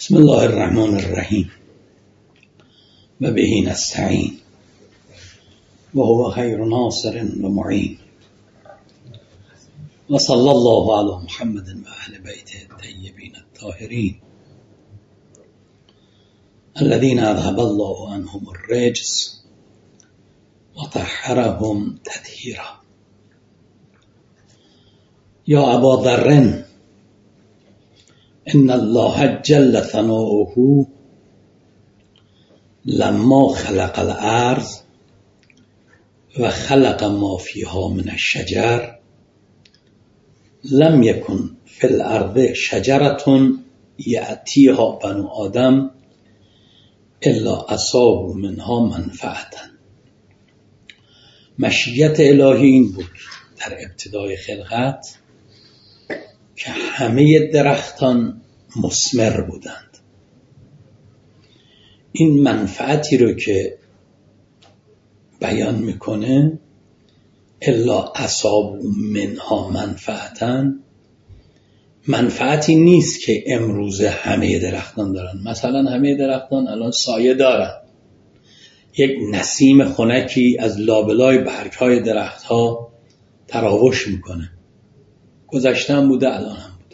بسم الله الرحمن الرحیم و به نستعین و هو خیر ناصر و معین و صلی الله علی محمد و اهل بیته الطیبین الطاهرین الذين اذهب الله عنهم الرجس و طهرهم تطهیرا. یا ابا ذر ان الله جل ثناؤه لما خلق الارض و خلق ما فيها من الشجر لم يكن في الارض شجرة يأتيها بنو آدم الا اصابوا منها منفعة. مشیت الهی این بود در ابتدای خلقت که همه درختان مثمر بودند. این منفعتی رو که بیان میکنه الا اصاب منها منفعتن، منفعتی نیست که امروز همه درختان دارن. مثلا همه درختان الان سایه دارن، یک نسیم خنکی از لابلای برگهای درختها تراوش میکنه، گذشته هم بوده الان هم بوده.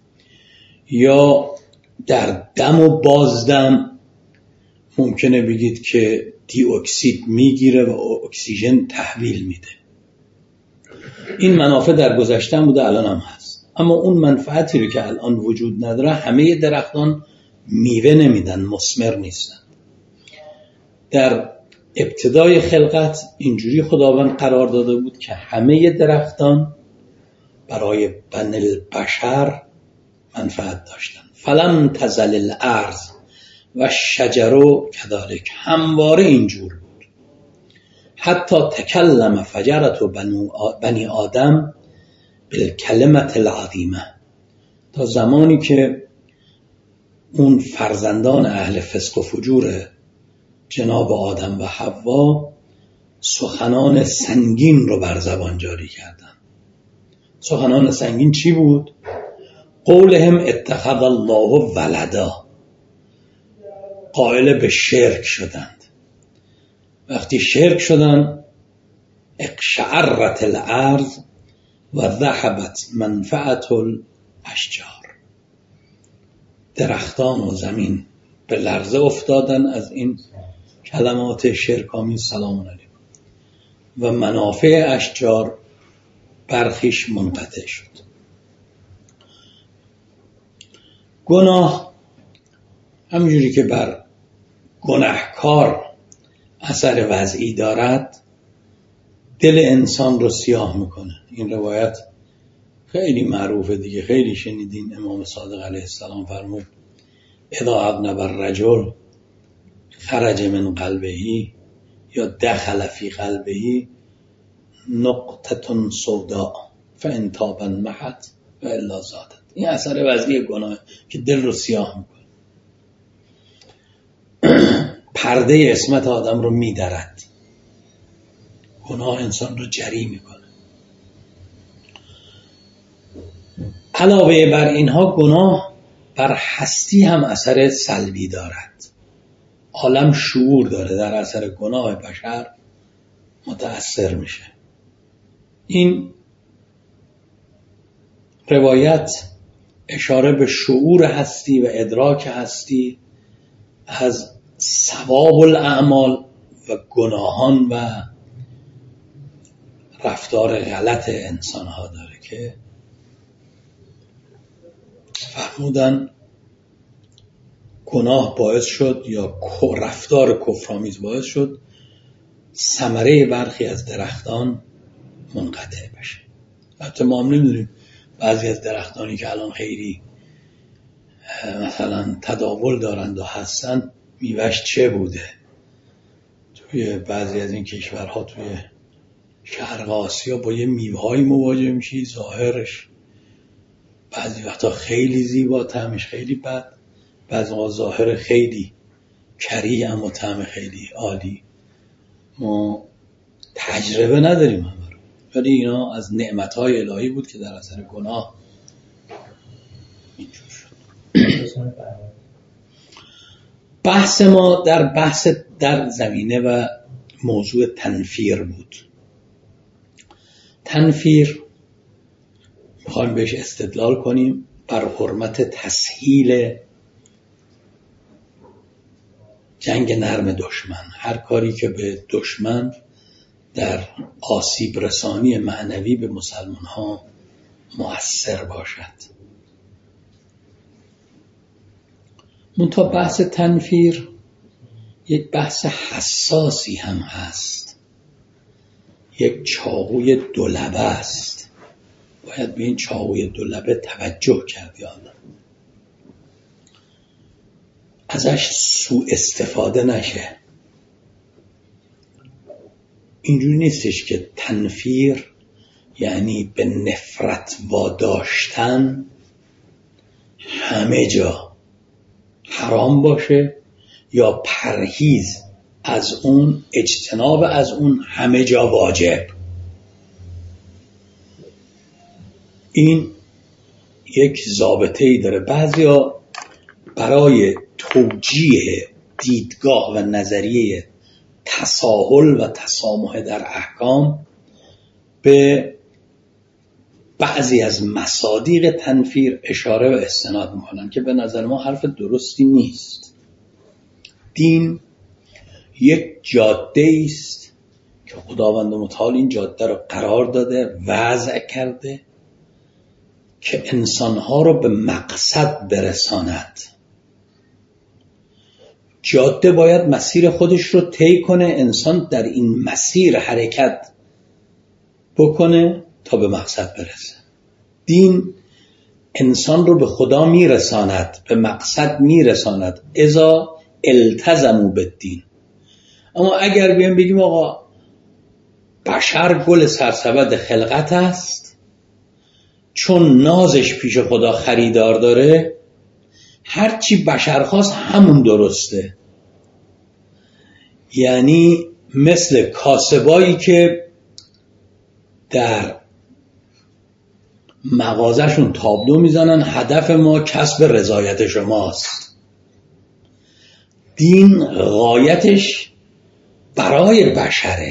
یا در دم و بازدم ممکنه بگید که دی اکسید میگیره و اکسیژن تحویل میده. این منافع در گذشته هم بوده الان هم هست. اما اون منفعتی رو که الان وجود نداره، همه درختان میوه نمیدن، مثمر نیستن. در ابتدای خلقت اینجوری خداوند قرار داده بود که همه درختان برای بنی البشر منفعت داشتن. فلم تزل الارض و شجر کذالک، همواره اینجور بود. حتی تکلم فجرت و بنی آدم بالکلمت العظیمه، تا زمانی که اون فرزندان اهل فسق و فجور جناب آدم و حوا سخنان سنگین رو بر زبان جاری کردن. سخنان سنگین چی بود؟ قولهم اتخذ الله ولدا، قائل به شرک شدند. وقتی شرک شدند اقشعرت الارض و ذهبت منفعت الاشجار، درختان و زمین به لرزه افتادن از این کلمات شرک‌آمیز سلام علیکم و منافع اشجار برخیش منقطع شد. گناه همونجوری که بر گناهکار اثر وضعی دارد، دل انسان رو سیاه میکنه. این روایت خیلی معروفه دیگه، خیلی شنیدین. امام صادق علیه السلام فرمود اذا اذنب الرجل خرج من قلبه یا دخل فی قلبه نقطه سوداء فان تاب محت و الا زادت. این اثر وضعی گناه که دل رو سیاه میکنه، پرده عصمت آدم رو میدرد. گناه انسان رو جری میکنه. علاوه بر اینها گناه بر هستی هم اثر سلبی دارد. عالم شعور داره، در اثر گناه بشر متأثر میشه. این روایت اشاره به شعور هستی و ادراک هستی از ثواب الاعمال و گناهان و رفتار غلط انسان ها داره که فرمودن گناه باعث شد یا رفتار کفرآمیز باعث شد ثمره برخی از درختان منقطع بشه. البته ما هم نمیدونیم بعضی از درختانی که الان خیلی مثلا تداول دارند و هستن میوهش چه بوده. توی بعضی از این کشورها توی شرق آسیا با یه میوه‌های مواجه میشی، ظاهرش بعضی وقتا خیلی زیبا، طعمش خیلی بد، بعضی وقتا ظاهر خیلی کری اما طعم خیلی عالی. ما تجربه نداریم همه رو، ولی اینا از نعمت‌های الهی بود که در اثر گناه اینجور شد. بحث ما در زمینه و موضوع تنفیر بود. تنفیر میخوایم بهش استدلال کنیم بر حرمت تسهیل جنگ نرم دشمن، هر کاری که به دشمن در آسیب رسانی معنوی به مسلمان ها مؤثر باشد. منتها بحث تنفیر یک بحث حساسی هم هست، یک چاقوی دولبه است، باید به این چاقوی دولبه توجه کرد یادم ازش سوء استفاده نشه. اینجوری نیستش که تنفیر یعنی به نفرت واداشتن همه جا حرام باشه یا پرهیز از اون، اجتناب از اون همه جا واجب. این یک ضابطه‌ای داره. بعضیا برای توجیه دیدگاه و نظریه تساهل و تسامح در احکام به بعضی از مصادیق تنفیر اشاره و استناد میکنن که به نظر ما حرف درستی نیست. دین یک جاده است که خداوند متعال این جاده رو قرار داده، وضع کرده که انسانها رو به مقصد برساند. جاده باید مسیر خودش رو طی کنه، انسان در این مسیر حرکت بکنه تا به مقصد برسه. دین انسان رو به خدا میرساند، به مقصد میرساند، اذا التزموا بالدین. اما اگر بیایم بگیم آقا بشر گل سرسبد خلقت است، چون نازش پیش خدا خریدار داره، هرچی بشر خواست همون درسته. یعنی مثل کاسبایی که در مغازشون تابلو میزنن هدف ما کسب رضایت شماست. دین غایتش برای بشره،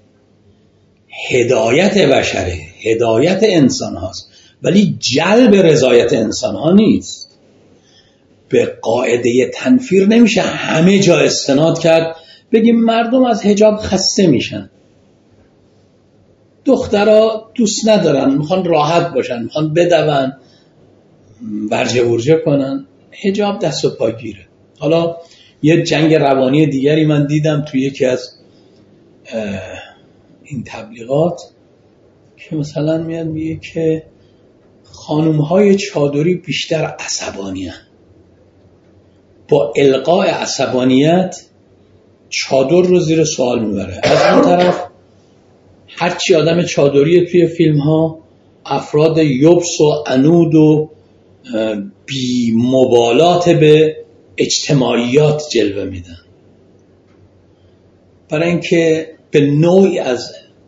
هدایت بشره، هدایت انسان هاست، ولی جلب رضایت انسان ها نیست. به قاعده تنفیر نمیشه همه جا استناد کرد بگیم مردم از حجاب خسته میشن، دخترها دوست ندارن، میخوان راحت باشن، میخوان بدون، ورجه ورجه کنن، حجاب دست و پا گیره. حالا یه جنگ روانی دیگری من دیدم توی یکی از این تبلیغات که مثلا میاد میگه که خانومهای چادری بیشتر عصبانی هن. با القاء عصبانیت چادر رو زیر سوال میبره. از اون طرف هرچی آدم چادریه توی فیلم ها افراد یبس و عنود و بی مبالات به اجتماعیات جلوه میدن، برای اینکه به نوعی از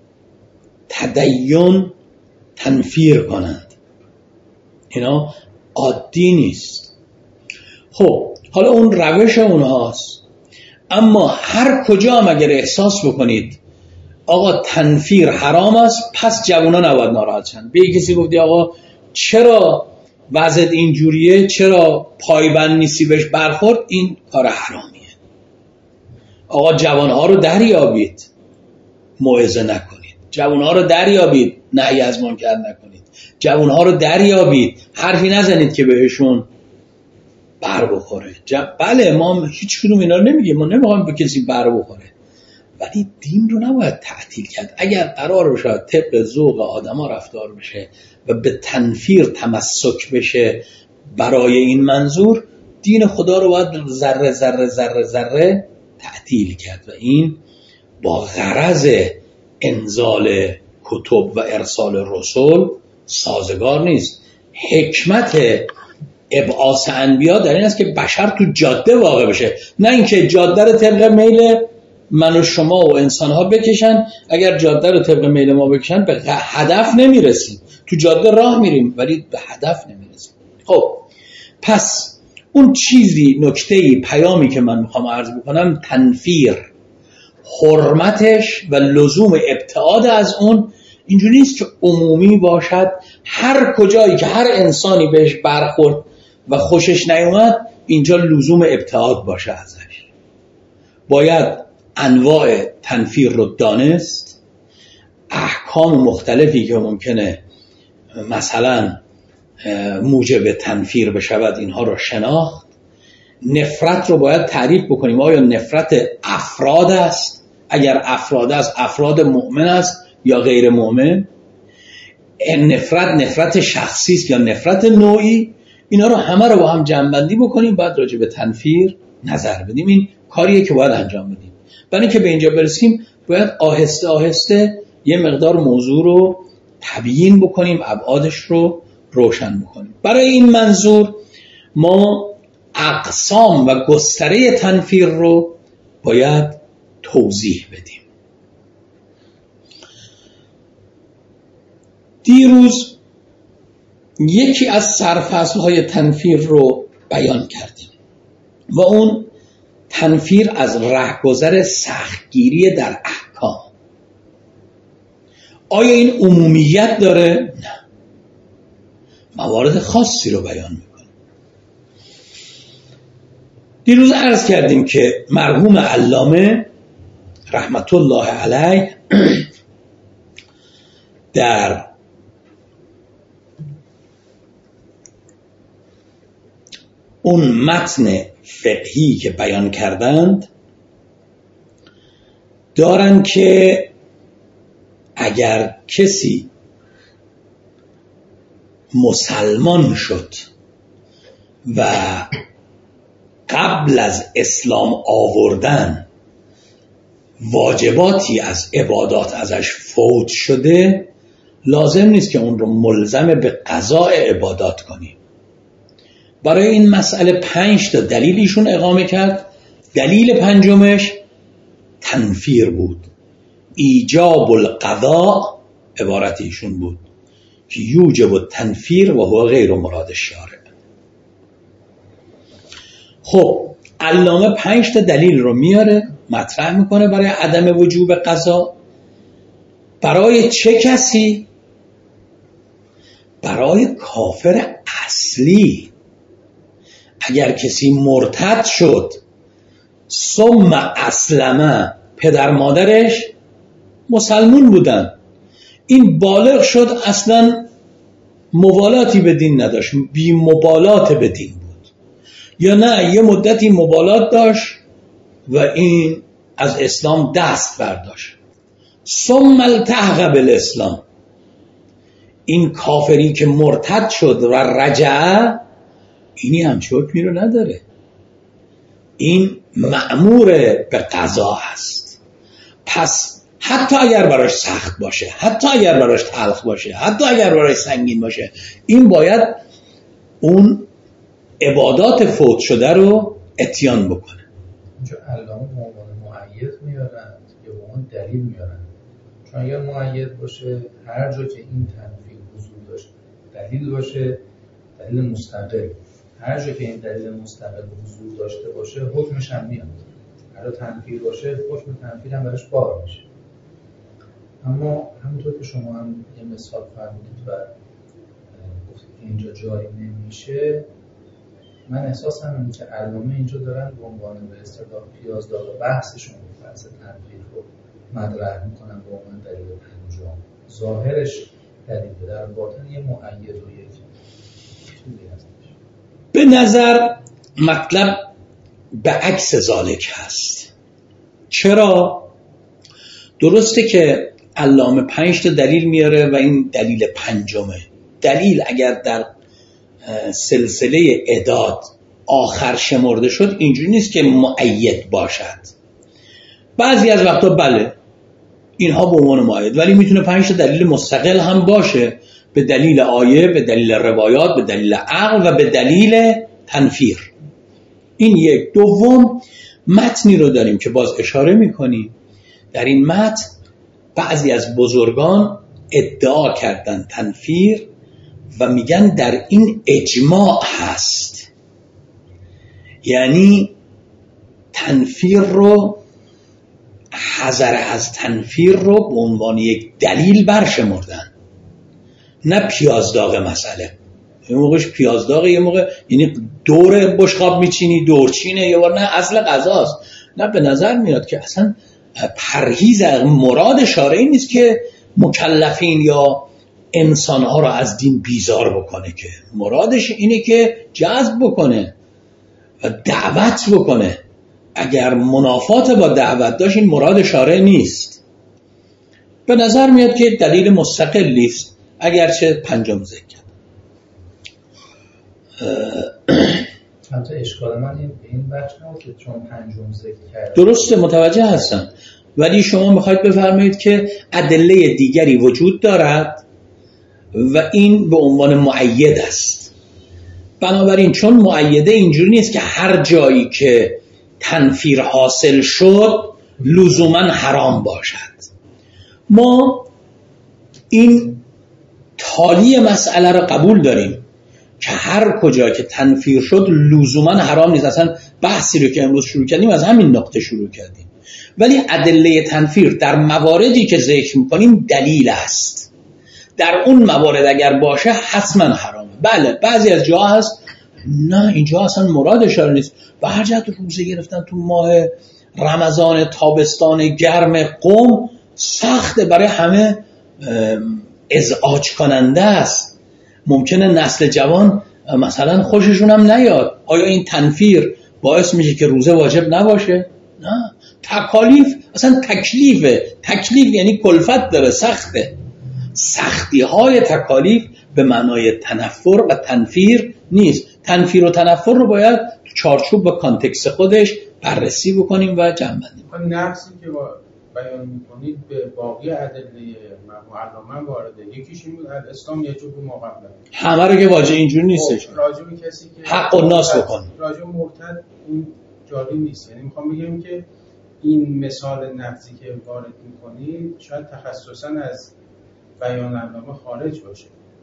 تدین تنفیر کنند. اینا عادی نیست. خب حالا اون روش اونهاست، اما هر کجا هم اگر احساس بکنید آقا تنفیر حرام است، پس جوونا نباید ناراحت شن. به کسی گفتی آقا چرا وضعیت اینجوریه، چرا پایبند نیستی بهش برخورد، این کار حرامیه. آقا جوانها رو دریابید، موعظه نکنید. جوانها رو دریابید، نهی از منکر نکنید. جوانها رو دریابید، حرفی نزنید که بهشون بر بخوره. بله ما هیچ کدوم اینا رو نمیگیم، ما نمیخوایم به کسی بر بخوره، ولی دین رو نباید تعطیل کرد. اگر قرار بشه طبق ذوق آدما رفتار بشه و به تنفیر تمسک بشه برای این منظور، دین خدا رو باید ذره ذره ذره ذره تعطیل کرد و این با غرض انزال کتب و ارسال رسول سازگار نیست. حکمت ابعاث انبیا در این است که بشر تو جاده واقع بشه، نه اینکه جاده رو طبق میل من و شما و انسان‌ها بکشن. اگر جاده رو طبق میل ما بکشن به هدف نمیرسیم. تو جاده راه میریم ولی به هدف نمیرسیم. خب پس اون چیزی، نکته‌ای، پیامی که من میخوام عرض بکنم، تنفیر، حرمتش و لزوم ابتعاد از اون اینجوری نیست که عمومی باشد، هر کجایی که هر انسانی بهش برخورد و خوشش نیومد اینجا لزوم ابتعاد باشه ازش. باید انواع تنفیر رو دانست، احکام مختلفی که ممکنه مثلا موجب تنفیر بشود اینها رو شناخت. نفرت رو باید تعریف بکنیم، آیا نفرت افراد است؟ اگر افراد است، افراد مؤمن است یا غیر مؤمن؟ نفرت شخصی است یا نفرت نوعی؟ اینا رو همه رو با هم جمع‌بندی بکنیم، بعد راجع به تنفیر نظر بدیم. این کاریه که باید انجام بدیم. برای اینکه به اینجا برسیم باید آهسته آهسته یه مقدار موضوع رو تبیین بکنیم، ابعادش رو روشن بکنیم. برای این منظور ما اقسام و گستره تنفیر رو باید توضیح بدیم. دیروز یکی از سرفصل‌های تنفیر رو بیان کردیم و اون تنفیر از رهگذر سختگیری در احکام. آیا این عمومیت داره؟ نه، موارد خاصی رو بیان میکنه. دیروز عرض کردیم که مرحوم علامه رحمت الله علیه در اون متن فقهی که بیان کردند دارن که اگر کسی مسلمان شد و قبل از اسلام آوردن واجباتی از عبادات ازش فوت شده، لازم نیست که اون رو ملزم به قضاء عبادات کنیم. برای این مسئله 5 تا دلیل ایشون اقامه کرد. دلیل پنجمش تنفیر بود. ایجاب القضاء عبارت ایشون بود که یوجب التنفیر و هو غیر مراد الشارع. خب علامه 5 تا دلیل رو میاره مطرح میکنه برای عدم وجوب قضا. برای چه کسی؟ برای کافر اصلی. اگر کسی مرتد شد ثم اسلمه، پدر مادرش مسلمون بودن، این بالغ شد اصلا مبالاتی به دین نداشت، بی مبالات به دین بود، یا نه یه مدتی مبالات داشت و این از اسلام دست برداشت. ثم التحق بالاسلام، این کافری که مرتد شد و رجع، اینی همچه حکمی رو نداره، این مأمور به قضا است. پس حتی اگر براش سخت باشه، حتی اگر براش تلخ باشه، حتی اگر براش سنگین باشه، این باید اون عبادات فوت شده رو اتیان بکنه. چون علامه به عنوان مؤید میارن یا به عنوان دلیل میارن، چون اگر مؤید باشه هر جا که این تنفیر حضور داشت دلیل باشه، دلیل مستقل، هر جا که این دلیل مستقل حضور داشته باشه حکمش هم میاد. هر تنفیر باشه حکم تنفیر هم براش بار میشه. اما همونطور که شما هم یه مثال فرمودید و گفتید که اینجا جاری نمیشه، من احساسم اینه که علامه اینجا دارن به عنوان به اصطلاح پیازداغ بحثشون بحث تنفیر رو مطرح میکنن به عنوان دلیل پنجم. ظاهرش دلیل، در باطن یه مؤید و یک چیزی هست. به نظر مطلب به عکس ذالک هست. چرا؟ درسته که علامه 5 تا دلیل میاره و این دلیل پنجمه. دلیل اگر در سلسله اعداد آخر شمرده شد اینجوری نیست که مؤید باشد. بعضی از وقتا بله اینها به عنوان مؤید، ولی میتونه 5 تا دلیل مستقل هم باشه، به دلیل آیه، به دلیل روایات، به دلیل عقل و به دلیل تنفیر. این یک. دوم، متنی رو داریم که باز اشاره میکنیم. در این متن بعضی از بزرگان ادعا کردن تنفیر و میگن در این اجماع هست. یعنی تنفیر رو، حذر از تنفیر رو به عنوان یک دلیل برشمردن، نه پیازداغ مسئله. یه موقعش پیازداغه، یه موقع یعنی دور بشقاب میچینی دورچینه، یه بار نه اصل غذاست. نه، به نظر میاد که اصلا پرهیز مراد شارعی نیست که مکلفین یا انسانها رو از دین بیزار بکنه، که مرادش اینه که جذب بکنه و دعوت بکنه. اگر منافات با دعوت داشت این مراد شارع نیست. به نظر میاد که دلیل مستقلی است، اگرچه پنجم ذکر کرد. البته اشکال من این بخش نبود که چون پنجم ذکر کرد. درسته، متوجه هستم، ولی شما میخواید بفرمایید که ادله دیگری وجود دارد و این به عنوان مؤید است. بنابراین چون مؤیده اینجوری نیست که هر جایی که تنفیر حاصل شد لزوما حرام باشد. ما این تالی مسئله را قبول داریم که هر کجا که تنفیر شد لزوما حرام نیست. اصلا بحثی رو که امروز شروع کردیم از همین نقطه شروع کردیم. ولی ادله تنفیر در مواردی که ذکر می‌کنیم دلیل است. در اون موارد اگر باشه حتما حرامه. بله، بعضی از جاها هست نه اینجا اصلا مراد اشاره نیست. به هر جهت روزه گرفتن تو ماه رمضان تابستان گرم قم سخته، برای همه ازعاج کننده است. ممکنه نسل جوان مثلا خوششون هم نیاد. آیا این تنفیر باعث میشه که روزه واجب نباشه؟ نه، تکالیف اصلا تکلیف یعنی کلفت داره، سخته. سختی های تکالیف به معنای تنفر و تنفیر نیست. تنفیر و تنفر رو باید چارچوب و کانتکست خودش بررسی بکنیم و جمع بندی کنیم. نقصی که بیان میکنید به باقی ادله معلومه وارده، یکیش این بود الاسلام یجب ما قبله. همه رو که واجه اینجوری نیستش. راجع به کسی که حق الناس بکن، راجع به مرتد این جاری نیست. یعنی میخوام بگم که این مثال نقصی که وارد میکنید شاید تخصصا از بیان علامه خارج باشه.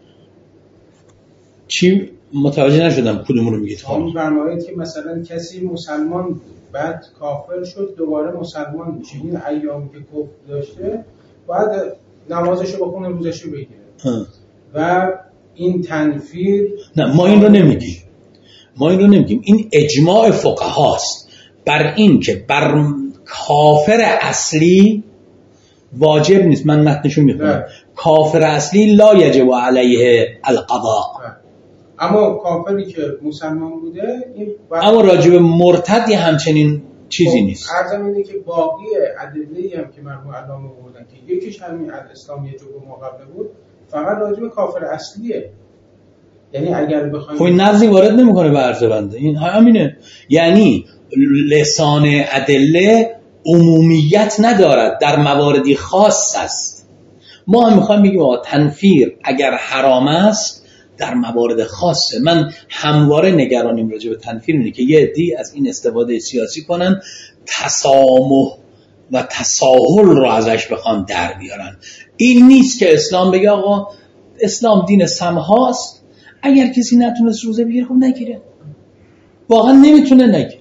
چی متوجه نشدم کدوم رو میگید؟ همون فرمایید که مثلا کسی مسلمان بود بعد کافر شد دوباره مسلمان میشه، این ایامی که کفر داشته باید نمازشو بخونه روزشو بگیره و این تنفیر. نه، ما این رو نمیگیم. این اجماع فقهاست بر این که بر کافر اصلی واجب نیست. من متنشو میخونم. کافر اصلی لا یجب علیه القضاء. اما کافری که مسلمان بوده این اما راجب مرتد همچنین چیزی نیست. عرضم اینه که باقی ادله‌ای هم که مرحوم علامه بردن که یکیش همین الاسلام یجب ما قبله بود فقط راجب کافر اصلیه. یعنی اگر بخوایم خب این نظری وارد نمیکنه به عرض بنده. این همینه، یعنی لسان ادله عمومیت ندارد، در مواردی خاص است. ما هم میخوایم بگیم تنفیر اگر حرام است در موارد خاصه. من همواره نگرانیم راجع به تنفیر اینه که یه عده‌ای از این استفاده سیاسی کنن، تسامح و تساهل رو ازش بخوان در بیارن. این نیست که اسلام بگه آقا اسلام دین سمحاست، اگر کسی نتونست روزه بگیره خب نگیره. واقعا نمیتونه نگیره،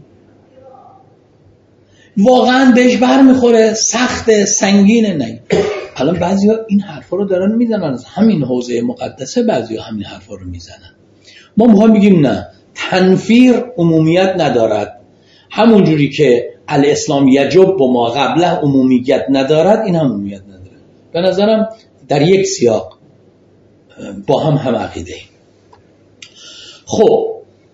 واقعا بهش برمیخوره، سخت سنگینه نگیره. الان بعضیا این حرفا رو دارن میزنن، از همین حوزه مقدسه بعضیا همین حرفا رو میزنن. ما میخوایم بگیم نه، تنفیر عمومیت ندارد، همونجوری که الاسلام یجب و ما قبله عمومیت ندارد این هم عمومیت نداره. به نظرم در یک سیاق با هم عقیده ایم. خب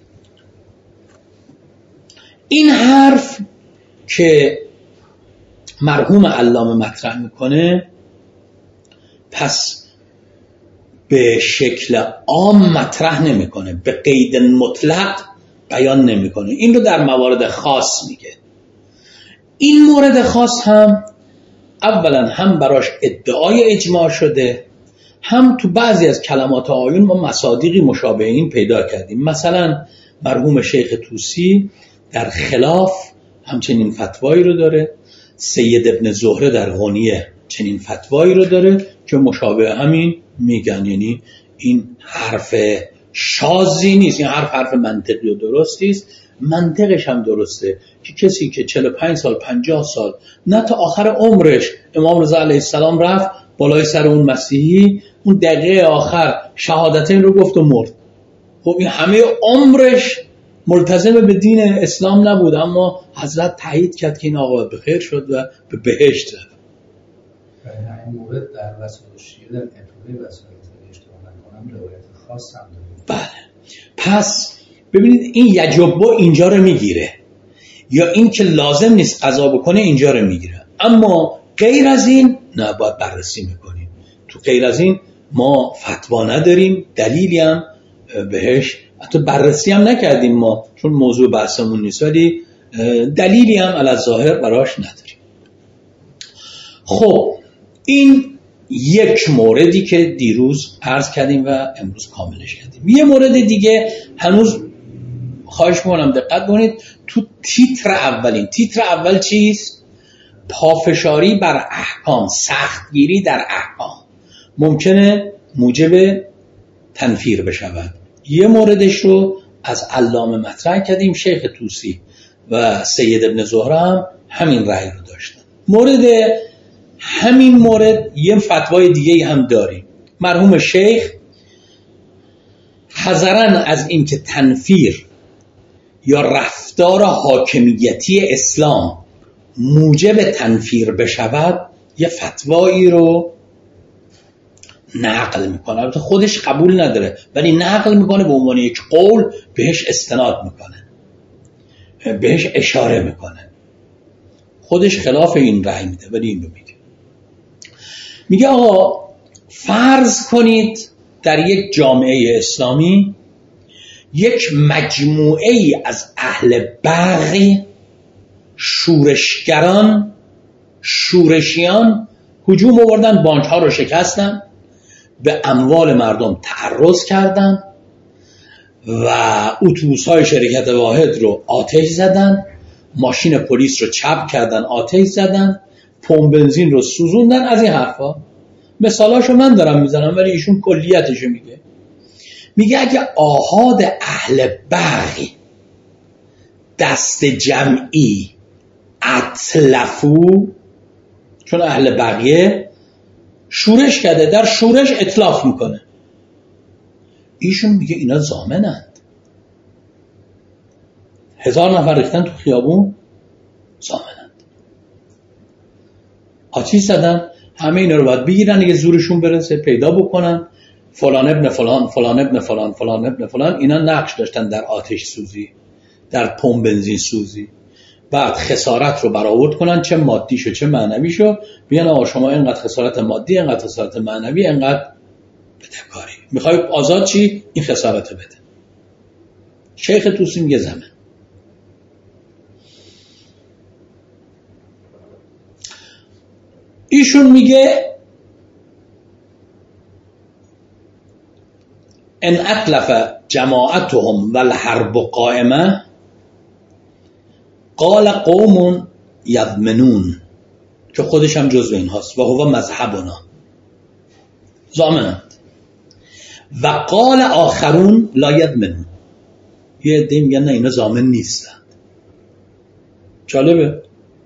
این حرف که مرحوم علامه مطرح میکنه پس به شکل عام مطرح نمیکنه، به قید مطلق بیان نمیکنه، این رو در موارد خاص میگه. این مورد خاص هم اولا هم براش ادعای اجماع شده، هم تو بعضی از کلمات آیون ما مصادیقی مشابه این پیدا کردیم. مثلا مرحوم شیخ طوسی در خلاف همچنین فتوایی رو داره، سید ابن زهره در غنیه چنین فتوایی رو داره که مشابه همین میگن. یعنی این حرف شاذی نیست، این حرف منطقی و درستی است منطقش هم درسته که کسی که 45 سال 50 سال نه تا آخر عمرش امام رضا علیه السلام رفت بالای سر اون مسیحی، اون دقیقه آخر شهادتین رو گفت و مرد. خب این همه عمرش ملتزم به دین اسلام نبود، اما حضرت تایید کرد که این آقا به خیر شد و به بهشت رفت. این مورد در وسائل شیعه در ابتدای وسائل اشتباه نکنم روایت خاص هم داره. بله. پس ببینید این یجب اینجا رو میگیره، یا این که لازم نیست قضا بکنه اینجا رو میگیره، اما غیر از این نه، باید بررسی میکنیم. تو غیر از این ما فتوا نداریم، دلیلی هم بهش حتی بررسی هم نکردیم ما، چون موضوع بحثمون نیست، ولی دلیلی هم علی الظاهر براش نداریم. خب این یک موردی که دیروز عرض کردیم و امروز کاملش کردیم. یه مورد دیگه هنوز خواهش می‌کنم دقت کنید، تو تیتر اولین تیتر اول چیست؟ پافشاری بر احکام، سختگیری در احکام ممکنه موجب تنفیر بشود. یه موردش رو از علامه مطرح کردیم، شیخ طوسی و سید ابن زهره هم همین رأی رو داشتن. همین مورد یه فتوای دیگه هم داریم. مرحوم شیخ حذرن از این که تنفیر یا رفتار حاکمیتی اسلام موجب تنفیر بشود یه فتوایی رو نقل میکنه. البته خودش قبول نداره ولی نقل میکنه، به عنوان یک قول بهش استناد میکنه، بهش اشاره میکنه. خودش خلاف این رأی میده ولی این رو میگه آقا فرض کنید در یک جامعه اسلامی یک مجموعه ای از اهل بغی، شورشگران، شورشیان هجوم آوردن، بانک ها رو شکستن، به اموال مردم تعرض کردن و اتوبوس های شرکت واحد رو آتش زدن، ماشین پلیس رو چپ کردن آتش زدن، پمپ بنزین رو سوزوندن. از این حرفا مثالاشو من دارم میزنم ولی ایشون کلیتشو میگه اگه آحاد اهل بغی دست جمعی اتلفو، چون اهل بغیه شورش کرده، در شورش اتلاف میکنه، ایشون میگه اینا ضامنند. 1000 نفر ریختن تو خیابون، ضامنند. آتیش زدن، همه اینا رو باید بگیرن دیگه، زورشون برسه پیدا بکنن. فلان ابن فلان، فلان ابن فلان، فلان ابن فلان، اینا نقش داشتن در آتش سوزی، در پمپ بنزین سوزی. بعد خسارت رو برآورد کنن، چه مادیشو چه معنویشو، بیان آقا شما اینقدر خسارت مادی، اینقدر خسارت معنوی، اینقدر بدهکاری، میخوای آزاد چی؟ این خسارت بده. شیخ طوسی میگه زمن. ایشون میگه ان اتلف جماعتهم والحرب قائمه قال قوم یضمنون، که خودش هم جزو این هاست، و هو مذهبنا، ضامنند. و قال آخرون لا یضمنون، یه عده میگن نه اینا ضامن نیستند. جالبه.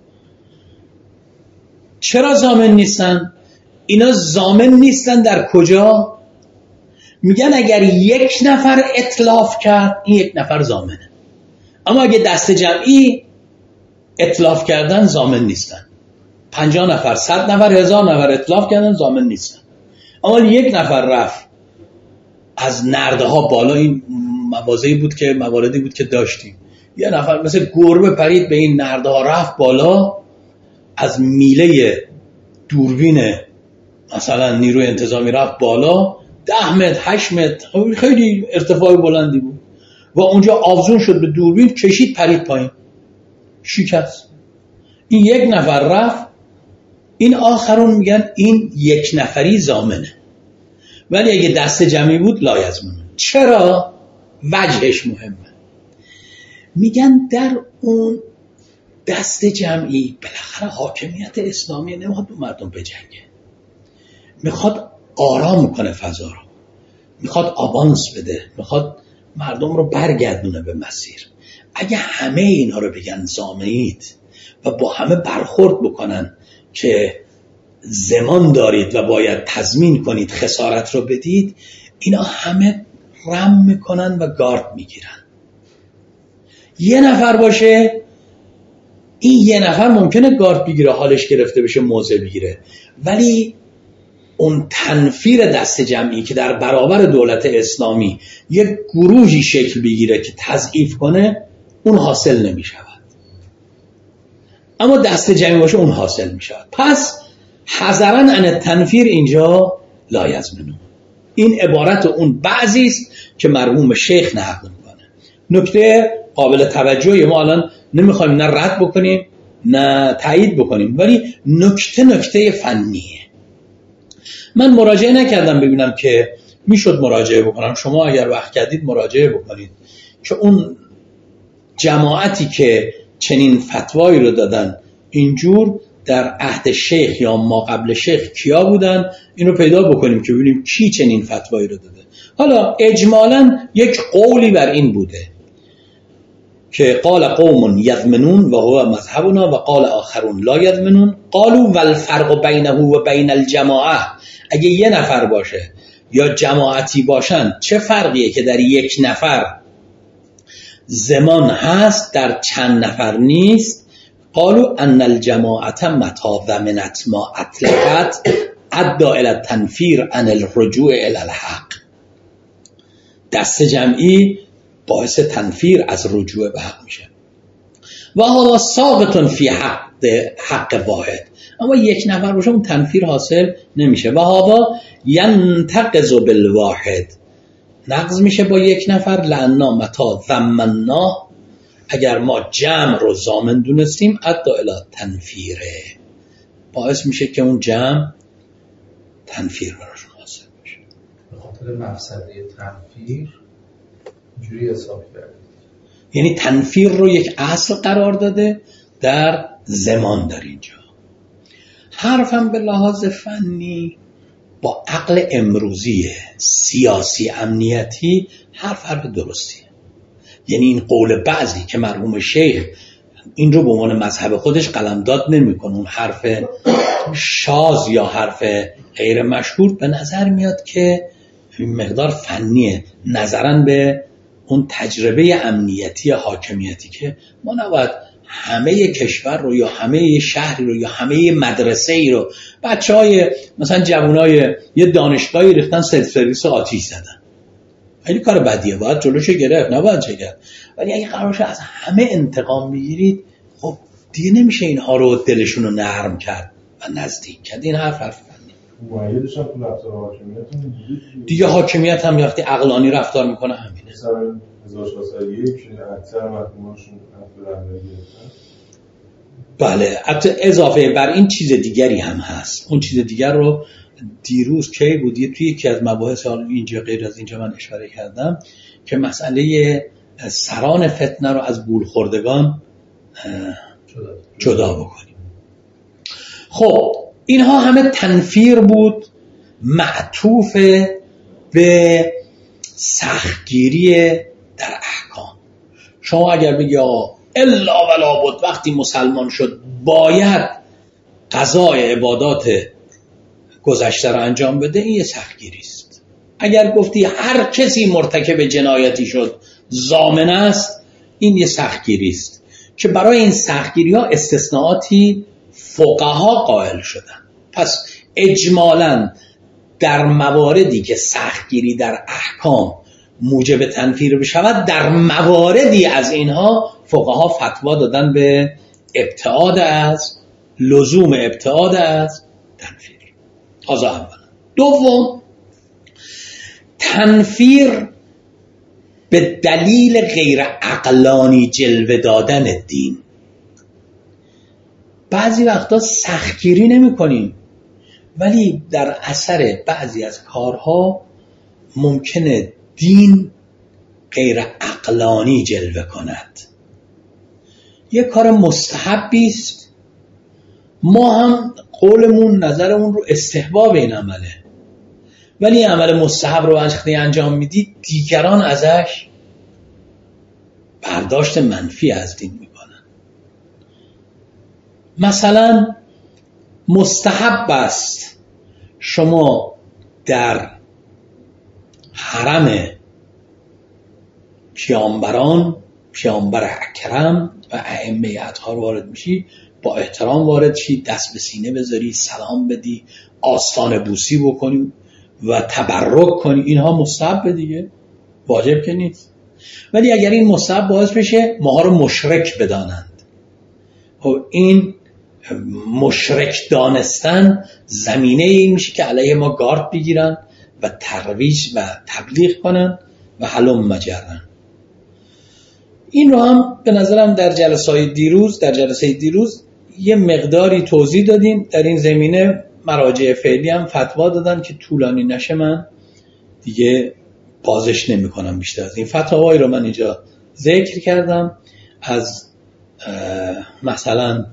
چرا ضامن نیستن؟ اینا ضامن نیستن در کجا؟ میگن اگر یک نفر اتلاف کرد این یک نفر ضامنه، اما اگه دست جمعی اتلاف کردن ضامن نیستن. 50 نفر، 100 نفر، 1000 نفر اتلاف کردن ضامن نیستن. اما یک نفر رفت از نرده ها بالا، این مواردی بود که داشتیم، یه نفر مثل گربه پرید به این نرده ها رفت بالا، از میله دوربین مثلا نیروی انتظامی رفت بالا 10 متر 8 متر، خیلی ارتفاع بلندی بود و اونجا آویزون شد به دوربین، کشید پرید پایین، شکست. این یک نفر رفت. این آخرون میگن این یک نفری ضامنه، ولی اگه دست جمعی بود لا یضمنون. چرا؟ وجهش مهمه. میگن در اون دست جمعی بالاخره حاکمیت اسلامی نمیخواد با مردم بجنگه، میخواد آرام کنه فضا رو، میخواد آوانس بده، میخواد مردم رو برگردونه به مسیر. اگه همه اینا رو بگن زامنید و با همه برخورد بکنن که زمان دارید و باید تضمین کنید خسارت رو بدید، اینا همه رم میکنن و گارد میگیرن. یه نفر باشه، این یه نفر ممکنه گارد بگیره، حالش گرفته بشه، موضع بگیره، ولی اون تنفیر دست جمعی که در برابر دولت اسلامی یک گروهی شکل بگیره که تضعیف کنه، اون حاصل نمی شود. اما دست جمعی باشه اون حاصل می شود. پس حذراً عن تنفیر اینجا لا یضمنون. این عبارت اون بعضی است که مرحوم شیخ نقل میکنه. نکته قابل توجهی، ما الان نمیخوایم نه رد بکنیم نه تایید بکنیم، ولی نکته فنیه. من مراجعه نکردم ببینم که میشد مراجعه بکنم. شما اگر وقت کردید مراجعه بکنید که اون جماعتی که چنین فتوایی رو دادن اینجور در عهد شیخ یا ما قبل شیخ کیا بودن، اینو پیدا بکنیم که ببینیم کی چنین فتوایی رو داده. حالا اجمالاً یک قولی بر این بوده که قال قوم یضمنون و هو مذهبنا و قال آخرون لا یضمنون قالوا والفرق بینه و بین الجماعه. اگه یه نفر باشه یا جماعتی باشن چه فرقیه که در یک نفر زمان هست در چند نفر نیست؟ قالوا ان الجماعه متى ضمنت ما اطلقت ادى الى التنفير عن الرجوع الى الحق. دست جمعی باعث تنفیر از رجوع به حق میشه. و هذا ساقط فی حق واحد. اما یک نفر باشه اون تنفیر حاصل نمیشه. و هذا ینتقض بالواحد، نقض میشه با یک نفر. لعنا متى ضمنا، اگر ما جمع رو ضامن دونستیم ادى الی تنفیره، باعث میشه که اون جمع تنفیر براشون حاصل بشه. به خاطر مفسده تنفیر جوری حساب کرده، یعنی تنفیر رو یک اصل قرار داده در زمان در اینجا. حرفم به لحاظ فنی با عقل امروزی سیاسی امنیتی حرف درستیه. یعنی این قول بعضی که مرحوم شیخ این رو به عنوان مذهب خودش قلمداد نمی‌کنه، اون حرف شاذ یا حرف غیر مشهور، به نظر میاد که مقدار فنیه نظراً به اون تجربه امنیتی حاکمیتی که ما نباید همه کشور رو یا همه شهری رو یا همه مدرسه ای رو، بچهای مثلا جوانای یه دانشگاهی ریختن سلف سرویس آتیش زدن، خیلی کار بدیه، باید جلوشو گرفت، نباید چه کرد. ولی اگه قرارشه از همه انتقام بگیرید، خب دیگه نمیشه اینها رو دلشون رو نرم کرد و نزدیک کرد. این حرف مؤیدش هم تو رفتار حاکمیت دیگه. حاکمیت هم وقتی عقلانی رفتار میکنه همینه. مثلا 1401 اکثر محکومانشون حق رهبری گرفتن. بله، البته اضافه بر این چیز دیگری هم هست. اون چیز دیگر رو دیروز کی بود توی یکی از مباحث اینجا غیر از اینجا من اشاره کردم که مسئله سران فتنه رو از گول خوردگان جدا بکنیم. خب اینها همه تنفیر بود معطوف به سختگیری در احکام. شما اگر بگی الا ولا بد وقتی مسلمان شد باید قضای عبادات گذشته رو انجام بده، این یه سختگیری است. اگر گفتی هر کسی مرتکب جنایتی شد ضامن است، این یه سختگیری است که برای این سختگیری ها استثناءاتی فقها قائل شدن. پس اجمالاً در مواردی که سختگیری در احکام موجب تنفیر بشود، در مواردی از اینها فقها فتوا دادن به ابتعاد از لزوم ابتعاد از تنفیر. هذا اولا. دوم، تنفیر به دلیل غیر عقلانی جلوه دادن دین. بعضی وقتا سختگیری نمی کنیم ولی در اثر بعضی از کارها ممکنه دین غیر عقلانی جلوه کند. یک کار مستحبی است، ما هم قولمون نظرمون رو استحباب این عمله، ولی عمل مستحب رو وقتی انجام میدید دیگران ازش برداشت منفی از دین میکنن. مثلا مستحب است شما در حرم پیامبر اکرم و ائمه اطهار وارد میشی، با احترام وارد شی، دست به سینه بذاری، سلام بدی، آستان بوسی بکنی و تبرک کنی. اینها مستحب دیگه، واجب که نیست. ولی اگر این مستحب باعث بشه ماها رو مشرک بدانند، این مشرک دانستن زمینه این میشه که علیه ما گارد بگیرن و ترویج و تبلیغ کنن و هلم مجرن. این رو هم به نظرم در جلسه دیروز یه مقداری توضیح دادیم. در این زمینه مراجع فعلی هم فتوا دادن که طولانی نشه، من دیگه بازش نمی کنم. بیشتر از این فتاوایی رو من اینجا ذکر کردم، از مثلا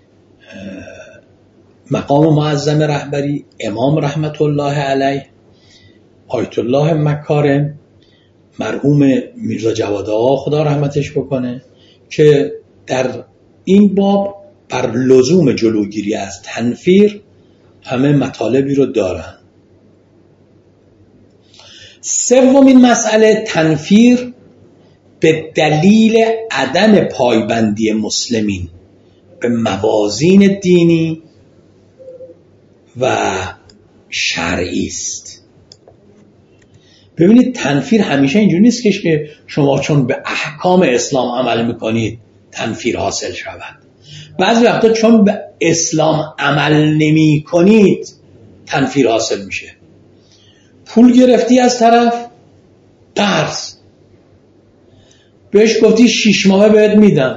مقام معظم رهبری امام رحمت الله علیه، آیت الله مکارم، مرحوم میرزا جواد آقا خدا رحمتش بکنه، که در این باب بر لزوم جلوگیری از تنفیر همه مطالبی رو دارن. سومین مسئله، تنفیر به دلیل عدم پایبندی مسلمین به موازین دینی و شرعی است. ببینید تنفیر همیشه اینجوری نیست که شما چون به احکام اسلام عمل میکنید تنفیر حاصل شود. بعضی وقتا چون به اسلام عمل نمی کنید تنفیر حاصل میشه. پول گرفتی از طرف، قرض بهش گفتی 6 ماه بهت میدم،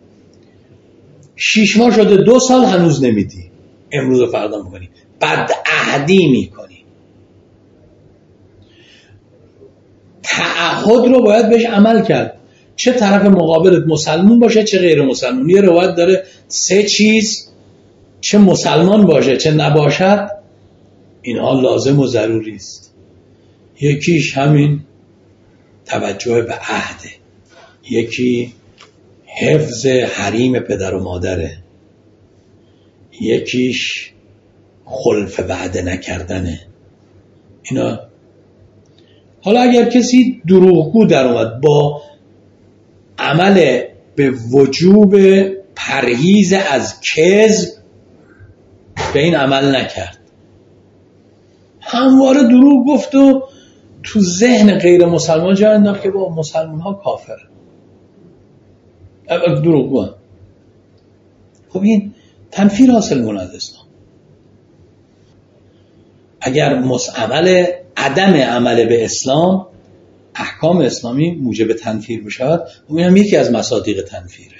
6 ماه شده 2 سال هنوز نمیدی، امروز و فردا میکنی، بد عهدی میکنی. تعهد رو باید بهش عمل کرد، چه طرف مقابلت مسلمان باشه چه غیر مسلمان. یه روایت داره 3 چیز چه مسلمان باشه چه نباشد اینها لازم و ضروری است. یکیش همین توجه به عهده، یکی حفظ حریم پدر و مادره، یکیش خلف وعده نکردنه. اینا حالا اگر کسی دروغگو در اومد با عمل به وجوب پرهیز از کذب به این عمل نکرد، همواره دروغ گفت و تو ذهن غیر مسلمان جا انداخت که با مسلمان ها کافر دروغگو. خب این تنفیر حاصل کنه از اسلام. اگر عدم عمل به اسلام، احکام اسلامی موجب تنفیر بشود، این هم یکی از مصادیق تنفیره.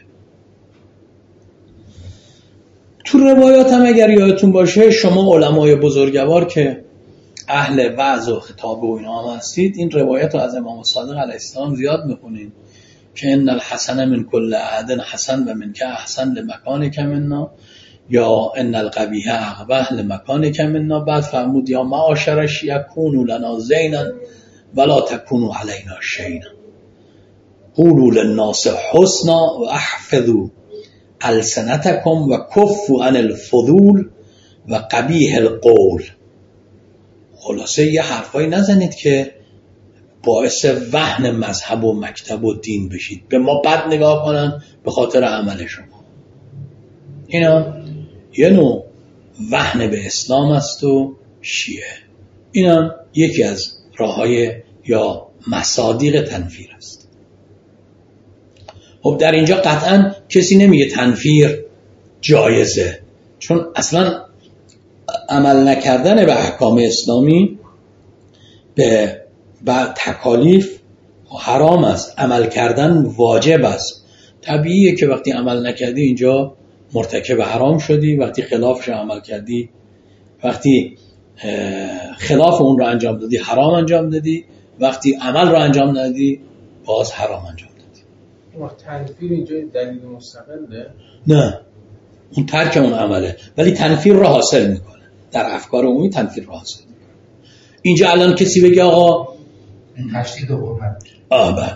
تو روایات هم اگر یادتون باشه، شما علمای بزرگوار که اهل وعظ و خطاب و اینا هم هستید، این روایات رو از امام صادق علیه السلام زیاد میخونین که ان الحسن من کل احد حسن و من که احسن لمکانک منا، یا ان القبیح اقبح لمکانک منا. بعد فرمود یا معاشر الشیعة کونوا لنا زینا ولا تکونوا علینا شینا، قولوا للناس حسنا و احفظوا السنتکم و کفوا عن الفضول و قبیح القول. خلاصه یه حرفایی نزنید که باعث وهن مذهب و مکتب و دین بشید، به ما بد نگاه کنن به خاطر عمل شما. اینا یه نوع وهن به اسلام است و شیعه. اینا یکی از راه‌های یا مصادیق تنفیر است. خب در اینجا قطعا کسی نمیگه تنفیر جایزه، چون اصلا عمل نکردن به احکام اسلامی به تکالیف حرام است، عمل کردن واجب است. طبیعیه که وقتی عمل نکردی اینجا مرتکب حرام شدی، وقتی خلافش عمل کردی، وقتی خلاف اون رو انجام دادی حرام انجام دادی، وقتی عمل رو انجام ندادی باز حرام انجام دادی. وقت تنفیر اینجا دلیل مستقله؟ نه، اون ترک اون عمله، ولی تنفیر رو حاصل میکنه. در افکار عمومی تنفیر رو حاصل میکنه. اینجا الان کسی بگه آقا تشدید حرمت، بله،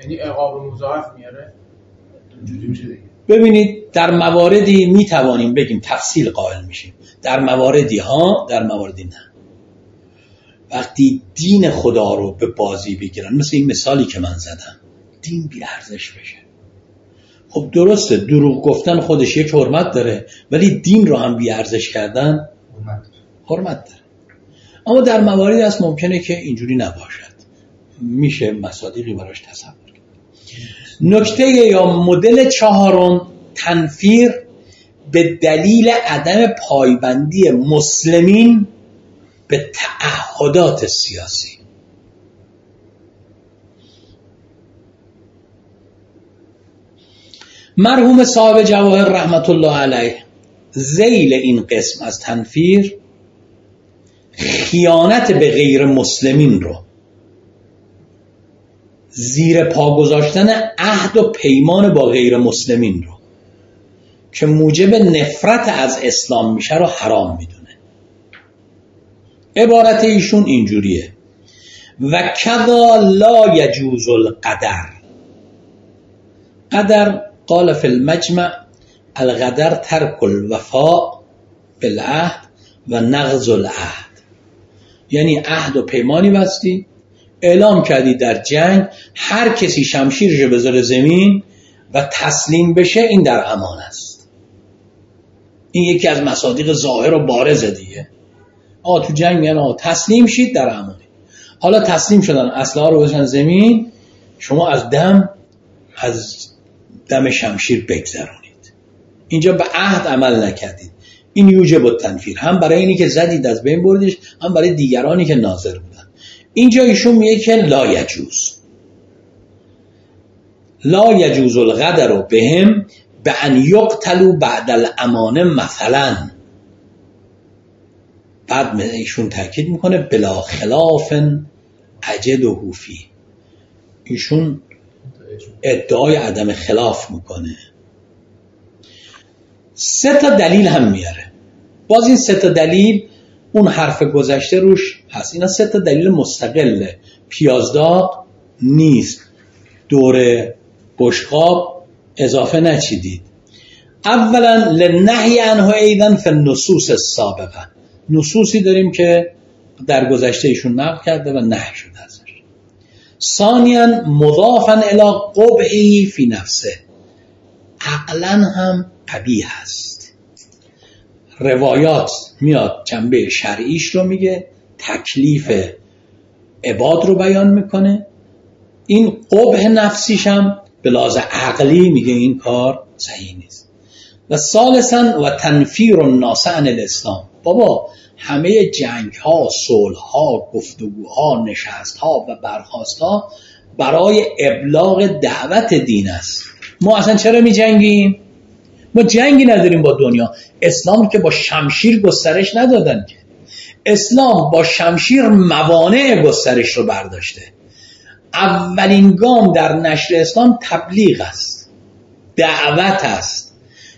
یعنی عقاب مضاعف میاره. اینجوری میشه دیگه. ببینید در مواردی میتوانیم بگیم تفصیل قائل میشیم، در مواردی ها، در مواردی نه. وقتی دین خدا رو به بازی بگیرن، مثل این مثالی که من زدم، دین بی ارزش بشه. خب درسته دروغ گفتن خودش یک حرمت داره، ولی دین رو هم بی ارزش کردن حرمت داره. اما در مواردی هست ممکنه که اینجوری نباشد، میشه مصادیقی براش تصور کرد. نکته یا مدل چهارم، تنفیر به دلیل عدم پایبندی مسلمین به تعهدات سیاسی. مرحوم صاحب جواهر رحمت الله علیه ذیل این قسم از تنفیر خیانت به غیر مسلمین رو، زیر پا گذاشتن عهد و پیمان با غیر مسلمین رو که موجب نفرت از اسلام میشه رو حرام میدونه. عبارت ایشون اینجوریه: و کذا لا یجوز القدر. قدر قال فی المجمع القدر ترک الوفاء بالعهد و نقض العهد. یعنی عهد و پیمانی بستی، اعلام کردی در جنگ هر کسی شمشیرشو بذاره زمین و تسلیم بشه این در امان است. این یکی از مصادیق ظاهر و بارز دیگه. تو جنگ میگن تسلیم شید در امانی. حالا تسلیم شدن، اسلحه رو بزنن زمین، شما از دم شمشیر بگذرونید. اینجا به عهد عمل نکردید. این یوجب التنفیر، هم برای اینی که زدید از بین بردیش، هم برای دیگرانی که ناظر بودن. اینجا ایشون میگه که لا یجوز الغدر بهم بأن یقتلوا بعد الامانه مثلا. بعد ایشون تاکید میکنه بلا خلاف اجده فی. ایشون ادعای عدم خلاف میکنه. 3 دلیل هم میاره. باز این 3 دلیل اون حرف گذشته روش هست. اینا 3 دلیل مستقله، پیازداغ نیست، دور بشقاب اضافه نچیدید. اولا لنهی عنه ایضا فی النصوص السابقه. نصوصی داریم که در گذشته ایشون نقل کرده و نهی شده ازش. ثانیاً مضافاً الی قبحی فی نفسه، عقلاً هم قبیح است. روایات میاد جنبه شرعیش رو میگه، تکلیف عباد رو بیان میکنه. این قبح نفسیش هم به لحاظ عقلی میگه این کار صحیح نیست. و ثالثاً و تنفیر الناس عن الاسلام. بابا همه جنگ ها، صلح ها، گفتگوها، نشست ها و برخاست ها برای ابلاغ دعوت دین است. ما اصلا چرا می جنگیم؟ ما جنگی نداریم با دنیا. اسلام که با شمشیر گسترش ندادن که. اسلام با شمشیر موانع گسترش رو برداشته. اولین گام در نشر اسلام تبلیغ است، دعوت است.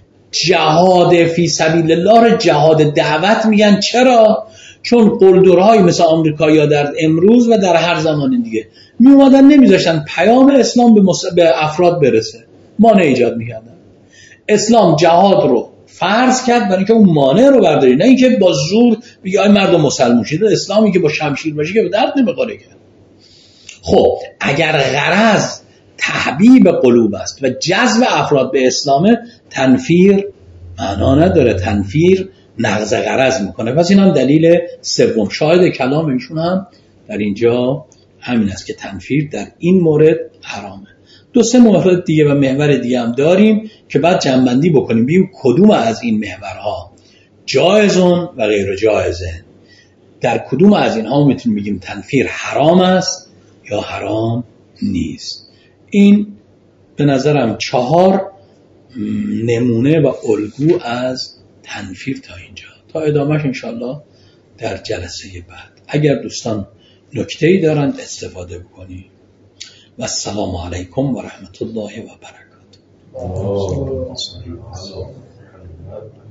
جهاد فی سبیل الله رو جهاد دعوت میگن. چرا؟ چون قلدرهای مثل آمریکایی‌ها در امروز و در هر زمان دیگه می اومدن نمیذاشتن پیام اسلام به افراد برسه، مانع ایجاد میکردن. اسلام جهاد رو فرض کرد برای اینکه اون مانع رو برداری، نه اینکه با زور بگی آی مردم مسلمان شید. اسلامی که با شمشیر باشه که به درد نمیخوره که. خب اگر غرض تحبیب قلوب است و جذب افراد به اسلام، تنفیر معنا نداره. تنفیر نقض غرض میکنه. پس این هم دلیل سوم. شاهد کلام ایشون هم در اینجا همین است که تنفیر در این مورد حرامه. 2-3 مورد دیگه و محور دیگه هم داریم که بعد جمع‌بندی بکنیم ببینیم کدوم از این محورها جایزون و غیر جایزه. در کدوم از اینها میتونیم بگیم تنفیر حرام است یا حرام نیست. این به نظرم 4 نمونه و الگو از تنفیر تا اینجا. تا ادامهش انشالله در جلسه بعد. اگر دوستان نکته‌ای دارند استفاده بکنید. و السلام علیکم و رحمت الله و برکاته.